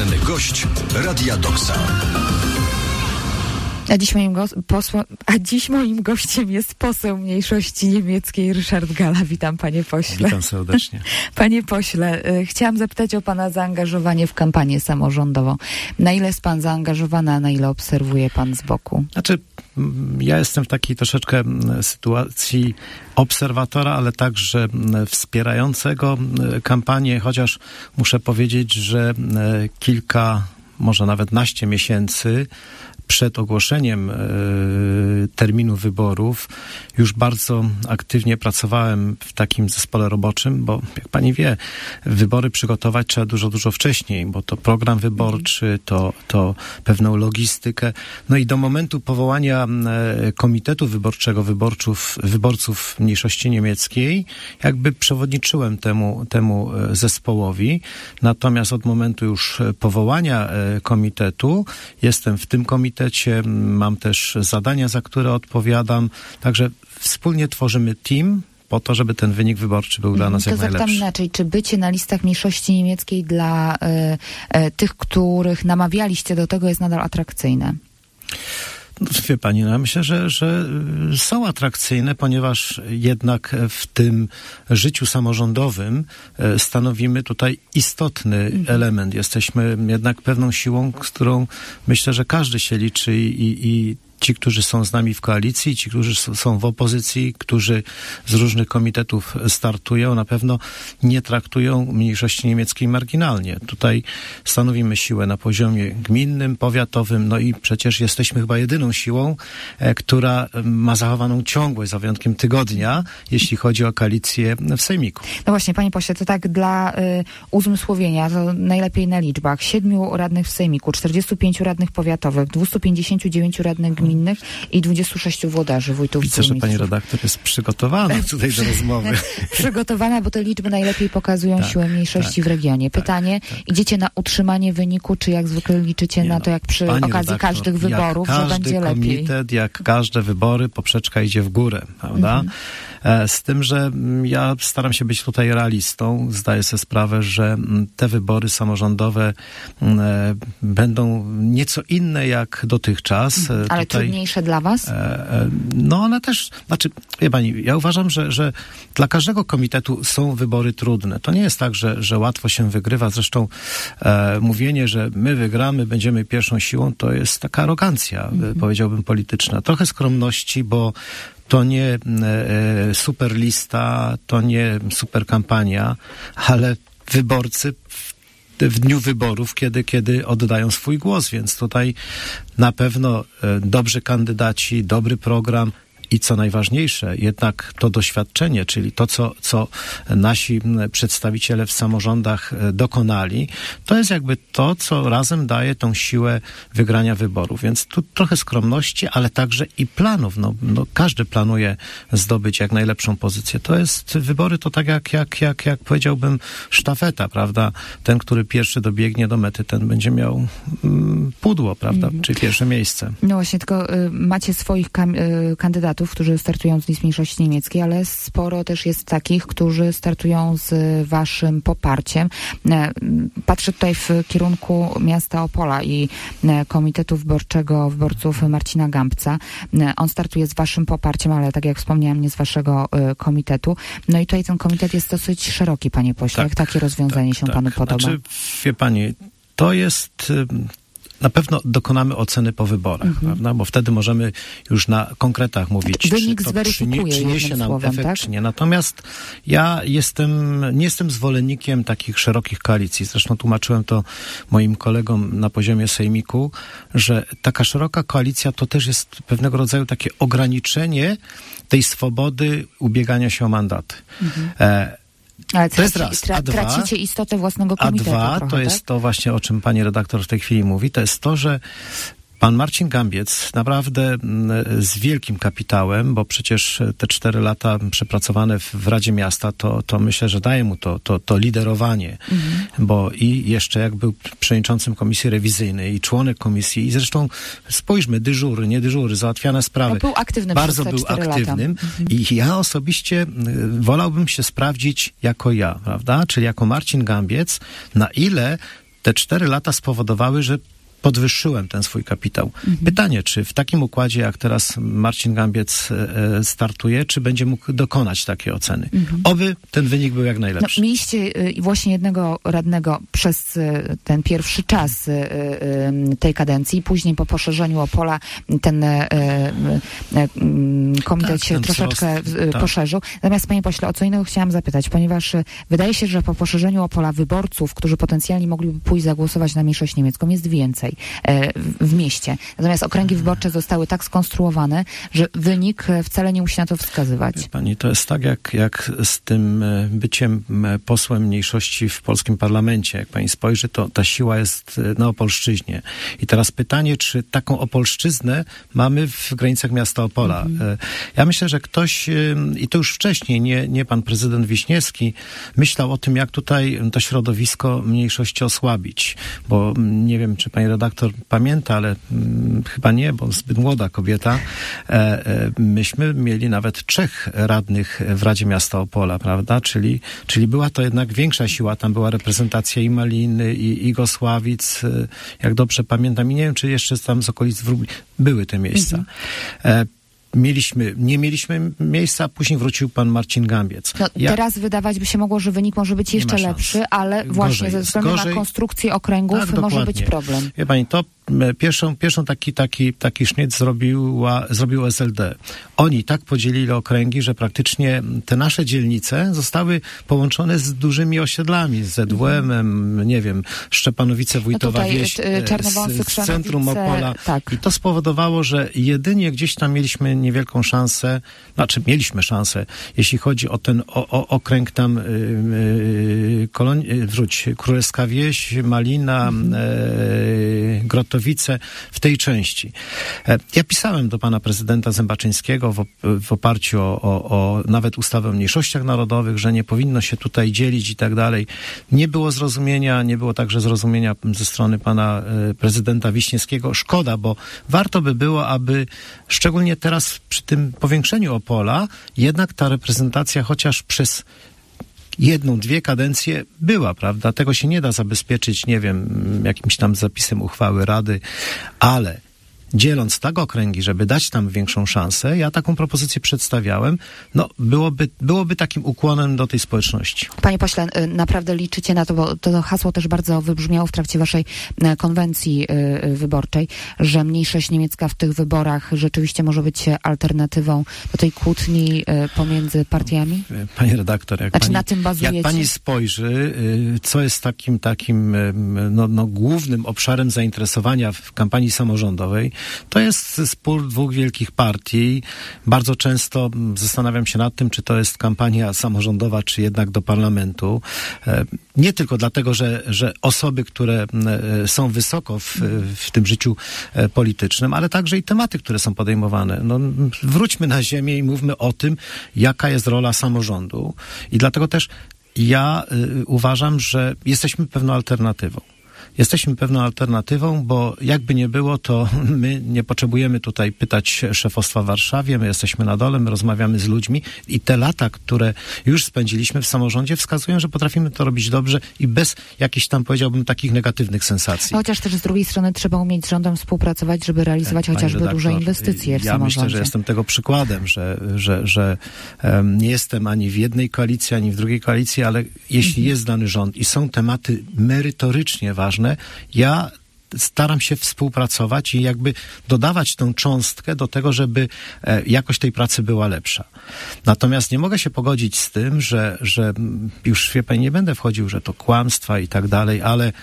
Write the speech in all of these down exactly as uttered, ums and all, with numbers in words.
Niespodziewany gość Radia Doksa. A dziś, moim go- posło- a dziś moim gościem jest poseł mniejszości niemieckiej Ryszard Galla. Witam, panie pośle. Witam serdecznie. Panie pośle, y, chciałam zapytać o pana zaangażowanie w kampanię samorządową. Na ile jest pan zaangażowany, a na ile obserwuje pan z boku? Znaczy, ja jestem w takiej troszeczkę sytuacji obserwatora, ale także wspierającego kampanię, chociaż muszę powiedzieć, że kilka, może nawet naście miesięcy przed ogłoszeniem e, terminu wyborów już bardzo aktywnie pracowałem w takim zespole roboczym, bo jak pani wie, wybory przygotować trzeba dużo, dużo wcześniej, bo to program wyborczy, to, to pewną logistykę. No i do momentu powołania e, Komitetu Wyborczego wyborców, wyborców mniejszości niemieckiej jakby przewodniczyłem temu, temu zespołowi. Natomiast od momentu już powołania e, komitetu jestem w tym komitecie. Mam też zadania, za które odpowiadam. Także wspólnie tworzymy team po to, żeby ten wynik wyborczy był dla nas to jak najlepszy. To zapytam inaczej. Czy bycie na listach mniejszości niemieckiej dla y, y, tych, których namawialiście do tego, jest nadal atrakcyjne? No, wie pani, no ja myślę, że, że są atrakcyjne, ponieważ jednak w tym życiu samorządowym stanowimy tutaj istotny mhm. element. Jesteśmy jednak pewną siłą, z którą myślę, że każdy się liczy i, i ci, którzy są z nami w koalicji, ci, którzy są w opozycji, którzy z różnych komitetów startują, na pewno nie traktują mniejszości niemieckiej marginalnie. Tutaj stanowimy siłę na poziomie gminnym, powiatowym, no i przecież jesteśmy chyba jedyną siłą, e, która ma zachowaną ciągłość, za wyjątkiem tygodnia, jeśli chodzi o koalicję w Sejmiku. No właśnie, panie pośle, to tak dla y, uzmysłowienia, to najlepiej na liczbach. Siedmiu radnych w Sejmiku, czterdziestu pięciu radnych powiatowych, dwustu pięćdziesięciu dziewięciu radnych gminnych, i dwudziestu sześciu włodarzy, wójtów. Widzę, że pani redaktor jest przygotowana tutaj do rozmowy. Przygotowana, bo te liczby najlepiej pokazują tak, siłę mniejszości tak, w regionie. Pytanie, tak, tak. idziecie na utrzymanie wyniku, czy jak zwykle liczycie Nie na to, jak przy okazji redaktor, każdych wyborów, że będzie lepiej? Każdy komitet, jak każde wybory, poprzeczka idzie w górę, prawda? Mhm. Z tym, że ja staram się być tutaj realistą. Zdaję sobie sprawę, że te wybory samorządowe będą nieco inne jak dotychczas. Ale tutaj, trudniejsze dla was? No one też, znaczy, wie pani, ja uważam, że, że dla każdego komitetu są wybory trudne. To nie jest tak, że, że łatwo się wygrywa. Zresztą e, mówienie, że my wygramy, będziemy pierwszą siłą, to jest taka arogancja, mhm. powiedziałbym, polityczna. Trochę skromności, bo to nie e, super lista, to nie super kampania, ale wyborcy w, w dniu wyborów, kiedy, kiedy oddają swój głos, więc tutaj na pewno e, dobrzy kandydaci, dobry program i co najważniejsze, jednak to doświadczenie, czyli to, co, co nasi przedstawiciele w samorządach dokonali, to jest jakby to, co razem daje tą siłę wygrania wyborów. Więc tu trochę skromności, ale także i planów. No, no każdy planuje zdobyć jak najlepszą pozycję. To jest, wybory to tak jak, jak, jak, jak powiedziałbym, sztafeta, prawda? Ten, który pierwszy dobiegnie do mety, ten będzie miał mm, pudło, prawda? Mm. Czy pierwsze miejsce. No właśnie, tylko y, macie swoich kam- y, kandydatów, którzy startują z list mniejszości niemieckiej, ale sporo też jest takich, którzy startują z waszym poparciem. Patrzę tutaj w kierunku miasta Opola i Komitetu Wyborczego Wyborców Marcina Gambca. On startuje z waszym poparciem, ale tak jak wspomniałam, nie z waszego komitetu. No i tutaj ten komitet jest dosyć szeroki, panie pośle. Tak, jak takie rozwiązanie tak, się tak. panu podoba? Znaczy, wie pani, to jest... Na pewno dokonamy oceny po wyborach, mhm. prawda? Bo wtedy możemy już na konkretach mówić, wynik czy to zweryfikuje przynie, przyniesie nam słowem, efekt, tak? czy nie. Natomiast ja jestem, nie jestem zwolennikiem takich szerokich koalicji. Zresztą tłumaczyłem to moim kolegom na poziomie sejmiku, że taka szeroka koalicja to też jest pewnego rodzaju takie ograniczenie tej swobody ubiegania się o mandaty. Mhm. E, Ale traci, to jest raz. Tra, dwa, tracicie istotę własnego komitetu. A dwa, trochę, to tak? jest to właśnie, o czym pani redaktor w tej chwili mówi, to jest to, że pan Marcin Gambiec naprawdę z wielkim kapitałem, bo przecież te cztery lata przepracowane w, w Radzie Miasta, to, to myślę, że daje mu to, to, to liderowanie, mhm. bo i jeszcze jak był przewodniczącym Komisji Rewizyjnej i członek komisji i zresztą spójrzmy, dyżury, nie dyżury, załatwiane sprawy. No, był aktywnym Bardzo przez te był aktywnym mhm. i ja osobiście wolałbym się sprawdzić jako ja, prawda? Czyli jako Marcin Gambiec, na ile te cztery lata spowodowały, że podwyższyłem ten swój kapitał. Mhm. Pytanie, czy w takim układzie, jak teraz Marcin Gambiec e, startuje, czy będzie mógł dokonać takiej oceny? Mhm. Oby ten wynik był jak najlepszy. No, mieliście y, właśnie jednego radnego przez y, ten pierwszy czas y, y, tej kadencji, później po poszerzeniu Opola ten y, y, y, komitet tak, się troszeczkę y, tak. poszerzył. Natomiast, panie pośle, o co innego chciałam zapytać, ponieważ y, wydaje się, że po poszerzeniu Opola wyborców, którzy potencjalnie mogliby pójść zagłosować na mniejszość niemiecką, jest więcej w mieście. Natomiast okręgi wyborcze zostały tak skonstruowane, że wynik wcale nie musi na to wskazywać. Pani, to jest tak jak, jak z tym byciem posłem mniejszości w polskim parlamencie. Jak pani spojrzy, to ta siła jest na Opolszczyźnie. I teraz pytanie, czy taką Opolszczyznę mamy w granicach miasta Opola? Mhm. Ja myślę, że ktoś, i to już wcześniej, nie, nie pan prezydent Wiśniewski, myślał o tym, jak tutaj to środowisko mniejszości osłabić. Bo nie wiem, czy pani redaktor pamięta, ale mm, chyba nie, bo zbyt młoda kobieta. E, e, myśmy mieli nawet trzech radnych w Radzie Miasta Opola, prawda? Czyli, czyli była to jednak większa siła. Tam była reprezentacja i Maliny, i, i Gosławic, e, jak dobrze pamiętam. I nie wiem, czy jeszcze tam z okolic Wróbli były te miejsca. Mhm. E, Mieliśmy, nie mieliśmy miejsca, później wrócił pan Marcin Gambiec. No, ja... Teraz wydawać by się mogło, że wynik może być jeszcze lepszy, ale gorzej właśnie ze względu gorzej. na konstrukcję okręgów tak, może dokładnie. być problem. Wie pani, to pierwszą, pierwszą taki, taki, taki sznyt zrobiła, zrobił S L D. Oni tak podzielili okręgi, że praktycznie te nasze dzielnice zostały połączone z dużymi osiedlami, z Z W M-em, nie wiem, Szczepanowice, Wójtowa no Wieś, z, z centrum Opola. Tak. I to spowodowało, że jedynie gdzieś tam mieliśmy niewielką szansę, znaczy mieliśmy szansę, jeśli chodzi o ten o, o, okręg tam yy, yy, kolon, yy, wróć, Królewska Wieś, Malina, mhm. yy, Grotowice, w tej części. E, ja pisałem do pana prezydenta Zębaczyńskiego w, w oparciu o, o, o nawet ustawę o mniejszościach narodowych, że nie powinno się tutaj dzielić i tak dalej. Nie było zrozumienia, nie było także zrozumienia ze strony pana e, prezydenta Wiśniewskiego. Szkoda, bo warto by było, aby szczególnie teraz przy tym powiększeniu Opola jednak ta reprezentacja chociaż przez jedną, dwie kadencje była, prawda? Tego się nie da zabezpieczyć, nie wiem, jakimś tam zapisem uchwały Rady, ale dzieląc tak okręgi, żeby dać tam większą szansę, ja taką propozycję przedstawiałem, no byłoby, byłoby takim ukłonem do tej społeczności. Panie pośle, naprawdę liczycie na to, bo to hasło też bardzo wybrzmiało w trakcie waszej konwencji wyborczej, że mniejszość niemiecka w tych wyborach rzeczywiście może być alternatywą do tej kłótni pomiędzy partiami? Pani redaktor, jak, znaczy, pani, na tym bazujecie? jak pani spojrzy, co jest takim, takim no, no, głównym obszarem zainteresowania w kampanii samorządowej, to jest spór dwóch wielkich partii. Bardzo często zastanawiam się nad tym, czy to jest kampania samorządowa, czy jednak do parlamentu. Nie tylko dlatego, że, że osoby, które są wysoko w, w tym życiu politycznym, ale także i tematy, które są podejmowane. No, wróćmy na ziemię i mówmy o tym, jaka jest rola samorządu. I dlatego też ja y, uważam, że jesteśmy pewną alternatywą. Jesteśmy pewną alternatywą, bo jakby nie było, to my nie potrzebujemy tutaj pytać szefostwa w Warszawie, my jesteśmy na dole, my rozmawiamy z ludźmi i te lata, które już spędziliśmy w samorządzie, wskazują, że potrafimy to robić dobrze i bez jakichś tam, powiedziałbym, takich negatywnych sensacji. Chociaż też z drugiej strony trzeba umieć z rządem współpracować, żeby realizować Pani chociażby redaktor, duże inwestycje w ja samorządzie. Ja myślę, że jestem tego przykładem, że, że, że um, nie jestem ani w jednej koalicji, ani w drugiej koalicji, ale jeśli mhm. jest dany rząd i są tematy merytorycznie ważne, ja staram się współpracować i jakby dodawać tą cząstkę do tego, żeby e, jakość tej pracy była lepsza. Natomiast nie mogę się pogodzić z tym, że, że już wie pani, nie będę wchodził, że to kłamstwa i tak dalej, ale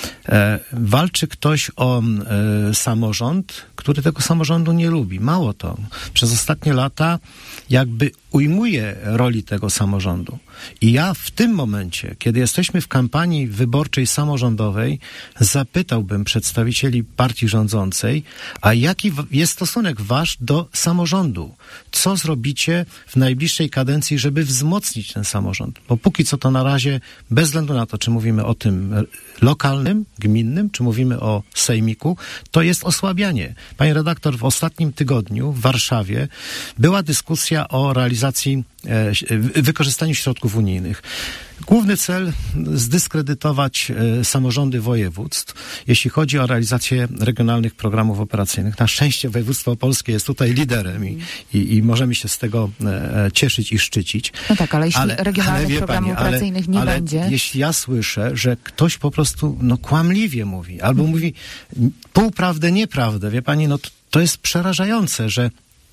e, walczy ktoś o e, samorząd, który tego samorządu nie lubi. Mało to. Przez ostatnie lata jakby ujmuje roli tego samorządu. I ja w tym momencie, kiedy jesteśmy w kampanii wyborczej samorządowej, zapytałbym przedstawicieli partii rządzącej, a jaki jest stosunek wasz do samorządu? Co zrobicie w najbliższej kadencji, żeby wzmocnić ten samorząd? Bo póki co to na razie, bez względu na to, czy mówimy o tym lokalnym, gminnym, czy mówimy o sejmiku, to jest osłabianie. Panie redaktor, w ostatnim tygodniu w Warszawie była dyskusja o realizacji realizacji, e, wykorzystaniu środków unijnych. Główny cel zdyskredytować e, samorządy województw, jeśli chodzi o realizację regionalnych programów operacyjnych. Na szczęście województwo opolskie jest tutaj liderem i, i, i możemy się z tego e, cieszyć i szczycić. No tak, ale jeśli ale, regionalnych ale programów pani, operacyjnych ale, nie ale będzie... jeśli ja słyszę, że ktoś po prostu no, kłamliwie mówi, albo hmm. mówi półprawdę, nieprawdę, wie pani, no to, to jest przerażające, że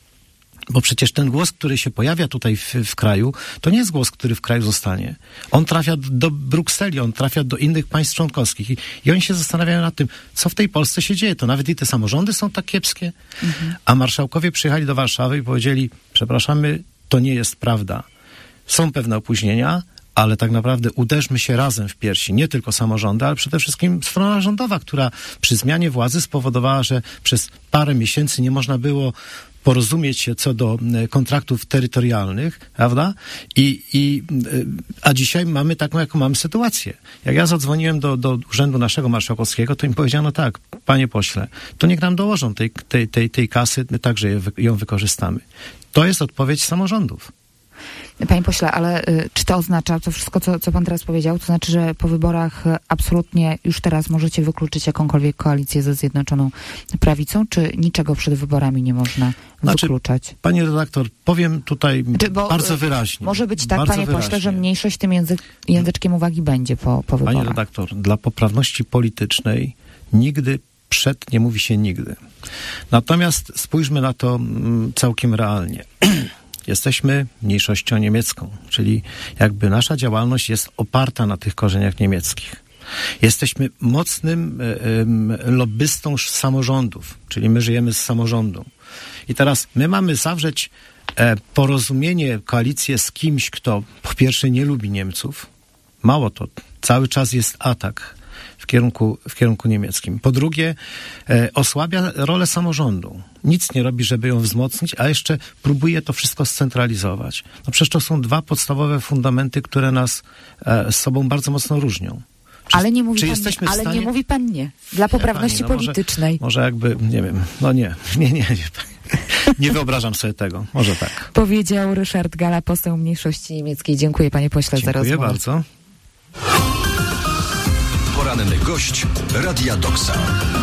bo przecież ten głos, który się pojawia tutaj w, w kraju, to nie jest głos, który w kraju zostanie. On trafia do Brukseli, on trafia do innych państw członkowskich i, i oni się zastanawiają nad tym, co w tej Polsce się dzieje. To nawet i te samorządy są tak kiepskie. Mhm. A marszałkowie przyjechali do Warszawy i powiedzieli, przepraszamy, to nie jest prawda. Są pewne opóźnienia, ale tak naprawdę uderzmy się razem w piersi. Nie tylko samorządy, ale przede wszystkim strona rządowa, która przy zmianie władzy spowodowała, że przez parę miesięcy nie można było porozumieć się co do kontraktów terytorialnych, prawda? I, i, a dzisiaj mamy taką, jaką mamy sytuację. Jak ja zadzwoniłem do, do urzędu naszego marszałkowskiego, to im powiedziano tak, panie pośle, to niech nam dołożą tej, tej, tej, tej kasy, my także je, ją wykorzystamy. To jest odpowiedź samorządów. Panie pośle, ale y, czy to oznacza, to wszystko, co, co pan teraz powiedział, to znaczy, że po wyborach absolutnie już teraz możecie wykluczyć jakąkolwiek koalicję ze Zjednoczoną Prawicą, czy niczego przed wyborami nie można znaczy, wykluczać? Pani redaktor, powiem tutaj znaczy, bo, bardzo wyraźnie. Może być tak, panie wyraźnie. pośle, że mniejszość tym język, języczkiem uwagi będzie po, po wyborach. Pani redaktor, dla poprawności politycznej nigdy przed nie mówi się nigdy. Natomiast spójrzmy na to całkiem realnie. Jesteśmy mniejszością niemiecką, czyli jakby nasza działalność jest oparta na tych korzeniach niemieckich. Jesteśmy mocnym y, y, lobbystą samorządów, czyli my żyjemy z samorządu. I teraz my mamy zawrzeć e, porozumienie, koalicję z kimś, kto po pierwsze nie lubi Niemców. Mało to, cały czas jest atak w kierunku, w kierunku niemieckim. Po drugie, e, osłabia rolę samorządu. Nic nie robi, żeby ją wzmocnić, a jeszcze próbuje to wszystko scentralizować. No przecież to są dwa podstawowe fundamenty, które nas e, z sobą bardzo mocno różnią. Czy, ale nie mówi czy pan jesteśmy nie, w stanie... ale nie mówi pan nie. Dla poprawności pani, no politycznej. Może, może jakby, nie wiem, no nie, nie, nie, nie. Nie wyobrażam sobie tego. Może tak. Powiedział Ryszard Galla, poseł mniejszości niemieckiej. Dziękuję, panie pośle, Dziękuję za rozmowę. Dziękuję bardzo. Poranny gość Radia Doksa.